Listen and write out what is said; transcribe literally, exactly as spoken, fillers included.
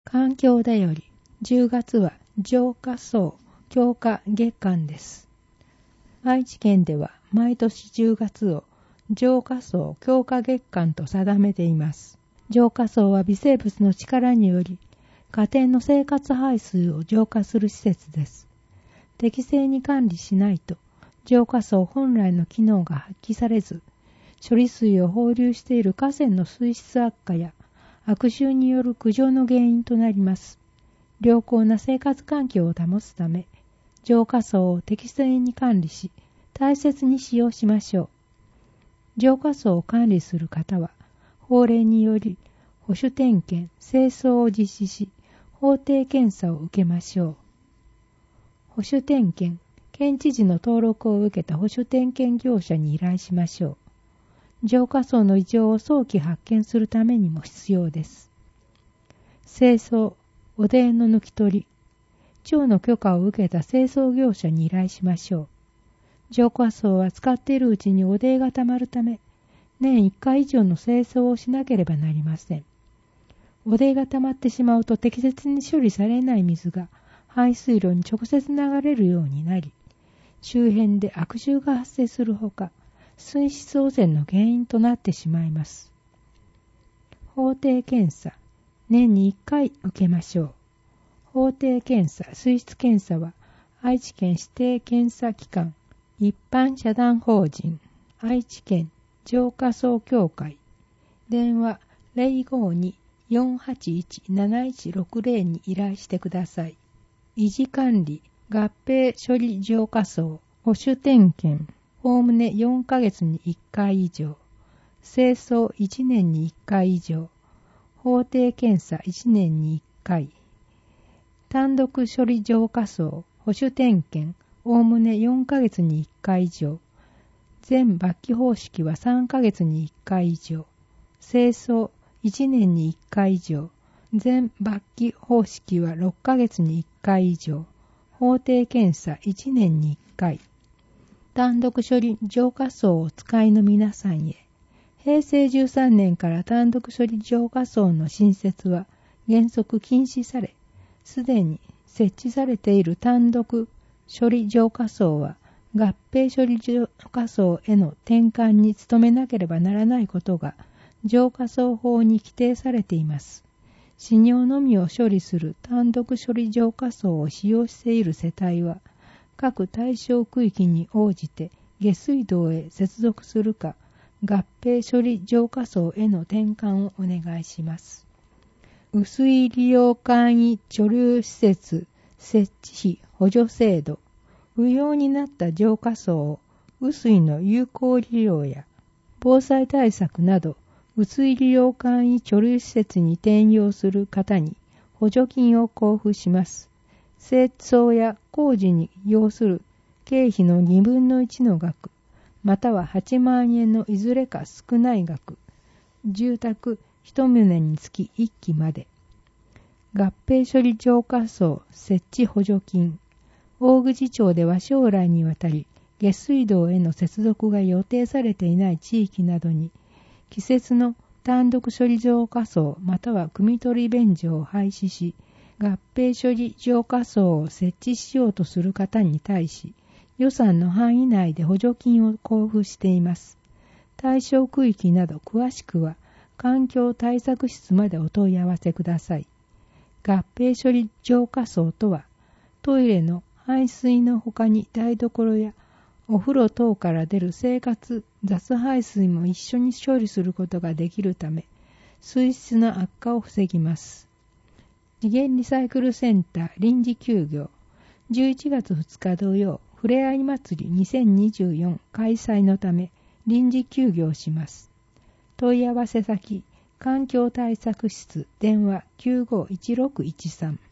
環境だよりじゅうがつは浄化層強化月間です。愛知県では毎年じゅうがつを浄化層強化月間と定めています。浄化層は微生物の力により家庭の生活排水を浄化する施設です。適正に管理しないと浄化層本来の機能が発揮されず、処理水を放流している河川の水質悪化や悪臭による苦情の原因となります。良好な生活環境を保つため、浄化層を適正に管理し、大切に使用しましょう。浄化層を管理する方は、法令により保守点検、清掃を実施し、法定検査を受けましょう。保守点検、県知事の登録を受けた保守点検業者に依頼しましょう。浄化層の異常を早期発見するためにも必要です。清掃、汚泥の抜き取り、庁の許可を受けた清掃業者に依頼しましょう。浄化層は使っているうちに汚泥がたまるため、年いっかい以上の清掃をしなければなりません。汚泥がたまってしまうと適切に処理されない水が排水路に直接流れるようになり、周辺で悪臭が発生するほか、水質汚染の原因となってしまいます。法定検査、年にいっかい受けましょう。法定検査、水質検査は、愛知県指定検査機関、一般社団法人、愛知県浄化層協会、電話 ゼロごに よんはちいち なないちろくゼロ に依頼してください。維持管理、合併処理浄化層、保守点検、おおむねよんかげつにいっかい以上、清掃いちねんにいっかい以上、法定検査いちねんにいっかい、単独処理浄化層、保守点検、おおむねよんかげつにいっかい以上、全抜気方式はさんかげつにいっかい以上、清掃いちねんにいっかい以上、全抜気方式はろっかげつにいっかい以上、法定検査いちねんにいっかい、単独処理浄化層をお使いの皆さんへ、へいせいじゅうさんねんから単独処理浄化層の新設は原則禁止され、すでに設置されている単独処理浄化層は合併処理浄化層への転換に努めなければならないことが浄化層法に規定されています。使用のみを処理する単独処理浄化層を使用している世帯は、各対象区域に応じて下水道へ接続するか、合併処理浄化層への転換をお願いします。雨水利用簡易貯留施設設置費補助制度、不要になった浄化層を雨水の有効利用や防災対策など雨水利用簡易貯留施設に転用する方に補助金を交付します。清掃や工事に要する経費のにぶんのいちの額、またははちまんえんのいずれか少ない額、住宅いちとうにつきいっきまで。合併処理浄化層設置補助金。大口町では将来にわたり下水道への接続が予定されていない地域などに、季節の単独処理浄化層または汲み取り便所を廃止し、合併処理浄化層を設置しようとする方に対し、予算の範囲内で補助金を交付しています。対象区域など詳しくは、環境対策室までお問い合わせください。合併処理浄化層とは、トイレの排水の他に台所やお風呂等から出る生活雑排水も一緒に処理することができるため、水質の悪化を防ぎます。資源リサイクルセンター臨時休業、じゅういちがつふつか土曜、ふれあい祭りにせんにじゅうよん開催のため臨時休業します。問い合わせ先、環境対策室、電話きゅうごいちろくいちさん。